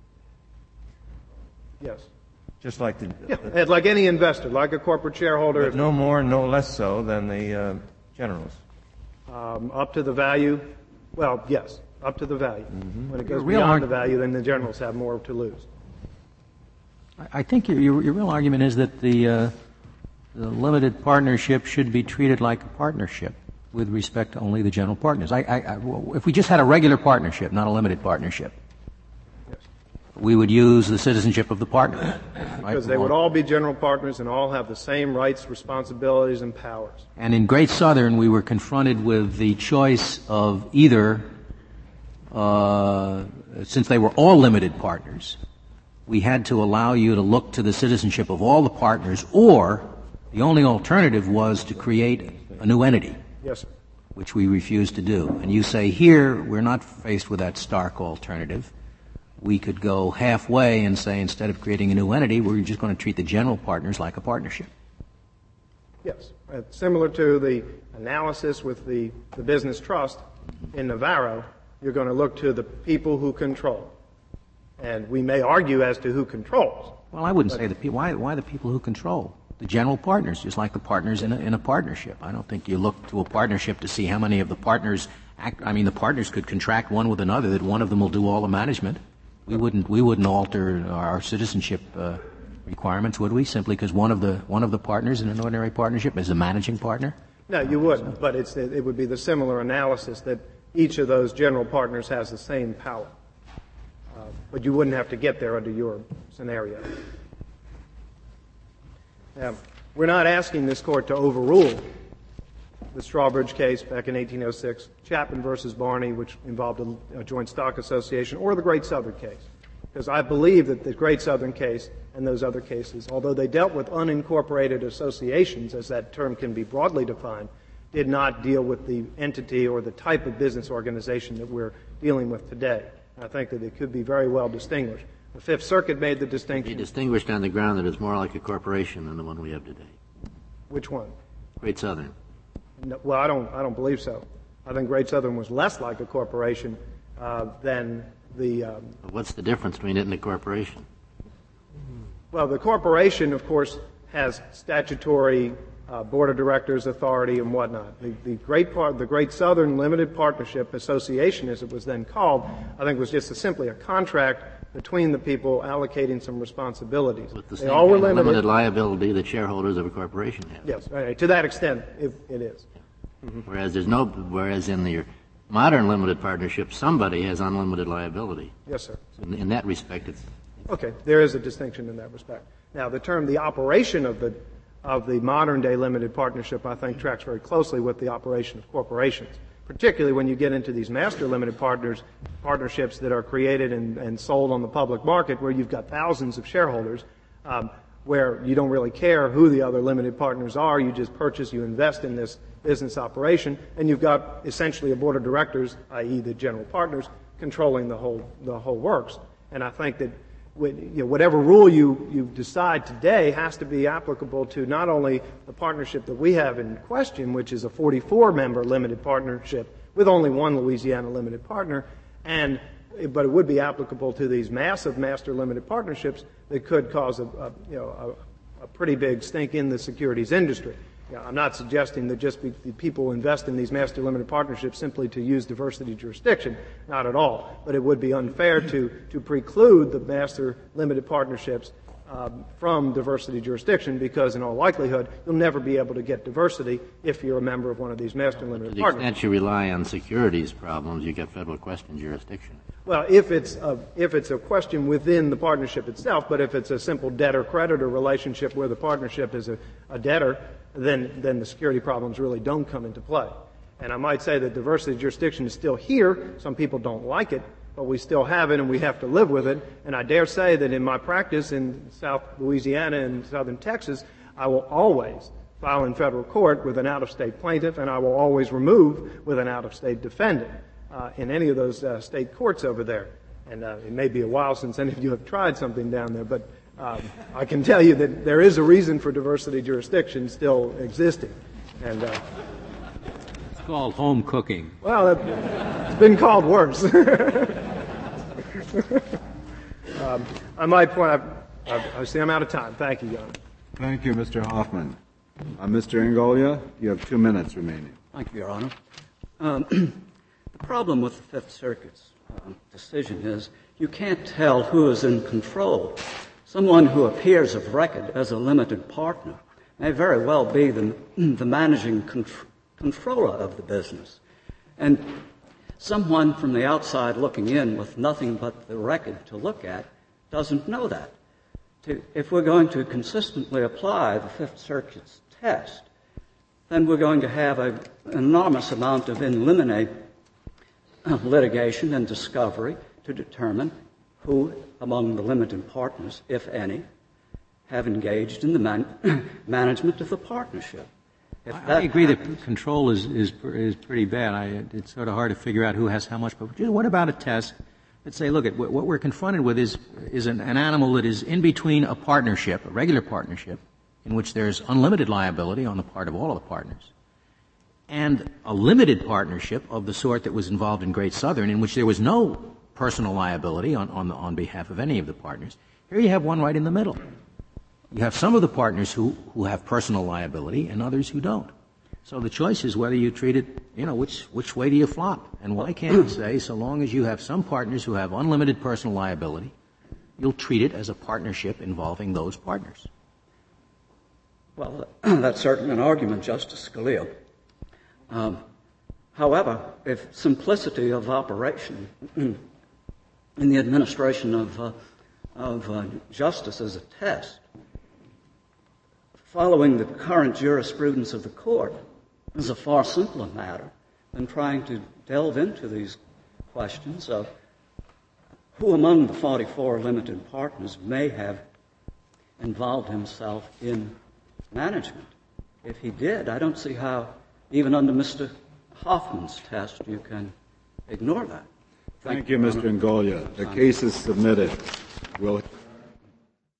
Yes. Just like the yeah, uh, like any investor, like a corporate shareholder. But no more, no less so than the uh, generals. Um, up to the value, well, yes, up to the value. Mm-hmm. When it goes real beyond arg- the value, then the generals have more to lose. I think your, your, your real argument is that the, uh, the limited partnership should be treated like a partnership with respect to only the general partners. I, I, I, if we just had a regular partnership, not a limited partnership, yes, we would use the citizenship of the partner. Because right? they would all be general partners and all have the same rights, responsibilities, and powers. And in Great Southern, we were confronted with the choice of either, uh, since they were all limited partners, we had to allow you to look to the citizenship of all the partners, or the only alternative was to create a new entity. Yes, sir. Which we refused to do. And you say here, we're not faced with that stark alternative. We could go halfway and say instead of creating a new entity, we're just going to treat the general partners like a partnership. Yes. Uh, similar to the analysis with the, the business trust in Navarro, you're going to look to the people who control. And we may argue as to who controls. Well, I wouldn't say the people. Why, why the people who control? The general partners, just like the partners in a, in a partnership. I don't think you look to a partnership to see how many of the partners act. I mean, the partners could contract one with another that one of them will do all the management. We wouldn't. We wouldn't alter our citizenship uh, requirements, would we? Simply because one of the one of the partners in an ordinary partnership is a managing partner. No, you wouldn't. But it's it would be the similar analysis that each of those general partners has the same power. Uh, but you wouldn't have to get there under your scenario. Now, we're not asking this court to overrule the Strawbridge case back in eighteen oh six, Chapman versus Barney, which involved a, a joint stock association, or the Great Southern case. Because I believe that the Great Southern case and those other cases, although they dealt with unincorporated associations, as that term can be broadly defined, did not deal with the entity or the type of business organization that we're dealing with today. I think that it could be very well distinguished. The Fifth Circuit made the distinction. Be distinguished on the ground that it's more like a corporation than the one we have today. Which one? Great Southern. No, well, I don't. I don't believe so. I think Great Southern was less like a corporation uh, then the um, What's the difference between it and a corporation? well, the corporation, of course, has statutory uh, board of directors authority and whatnot. The, the great part, the Great Southern Limited Partnership Association, as it was then called, I think was just a, simply a contract between the people allocating some responsibilities. With the they same all were kind of limited. limited liability that shareholders of a corporation have. Yes, right, to that extent, it, it is. Mm-hmm. Whereas there's no, whereas in the modern limited partnership, somebody has unlimited liability. Yes, sir. So in, in that respect, it's Okay, there is a distinction in that respect. Now, the term, the operation of the of the modern-day limited partnership, I think, tracks very closely with the operation of corporations, particularly when you get into these master limited partners partnerships that are created and, and sold on the public market, where you've got thousands of shareholders, um, where you don't really care who the other limited partners are. You just purchase, you invest in this business operation, and you've got essentially a board of directors, that is, the general partners, controlling the whole the whole works. And I think that you know, whatever rule you, you decide today has to be applicable to not only the partnership that we have in question, which is a forty-four member limited partnership with only one Louisiana limited partner, and but it would be applicable to these massive master limited partnerships that could cause a, a you know a, a pretty big stink in the securities industry. You know, I'm not suggesting that just be, the people invest in these master limited partnerships simply to use diversity jurisdiction, not at all. But it would be unfair to, to preclude the master limited partnerships um, from diversity jurisdiction, because in all likelihood you'll never be able to get diversity if you're a member of one of these master limited to the partnerships. extent you rely on securities problems, you get federal question jurisdiction. Well, if it's a, if it's a question within the partnership itself, but if it's a simple debtor-creditor relationship where the partnership is a, a debtor, then then the security problems really don't come into play. And I might say that diversity jurisdiction is still here. Some people don't like it, but we still have it, and we have to live with it. And I dare say that in my practice in South Louisiana and southern Texas, I will always file in federal court with an out-of-state plaintiff, and I will always remove with an out-of-state defendant uh, in any of those uh, state courts over there. And uh, it may be a while since any of you have tried something down there, but um, I can tell you that there is a reason for diversity jurisdiction still existing. And uh, it's called home cooking. Well, it, it's been called worse. um, I might point out, I, I see I'm out of time. Thank you, Your Honor. Thank you, Mister Hoffman. Uh, Mister Ingoglia, you have two minutes remaining. Thank you, Your Honor. Um, the problem with the Fifth Circuit's uh, decision is you can't tell who is in control. Someone who appears of record as a limited partner may very well be the, the managing contr- controller of the business. And someone from the outside looking in with nothing but the record to look at doesn't know that. To, if we're going to consistently apply the Fifth Circuit's test, then we're going to have a, an enormous amount of in limine uh, litigation and discovery to determine who among the limited partners, if any, have engaged in the man- management of the partnership. If I, that I agree happens, that control is, is is pretty bad. I, it's sort of hard to figure out who has how much. But what about a test that say, look, at what we're confronted with is is an, an animal that is in between a partnership, a regular partnership, in which there's unlimited liability on the part of all of the partners, and a limited partnership of the sort that was involved in Great Southern, in which there was no personal liability on, on, the, on behalf of any of the partners. Here you have one right in the middle. You have some of the partners who, who have personal liability and others who don't. So the choice is whether you treat it, you know, which, which way do you flop? And why can't you say, so long as you have some partners who have unlimited personal liability, you'll treat it as a partnership involving those partners? well, that's certainly an argument, Justice Scalia. Um, however, if simplicity of operation in the administration of, uh, of uh, justice is a test, following the current jurisprudence of the court is a far simpler matter than trying to delve into these questions of who among the forty-four limited partners may have involved himself in management. If he did, I don't see how, even under Mister Hoffman's test, you can ignore that. Thank, Thank you, Mister Ingoglia. The case is submitted. We'll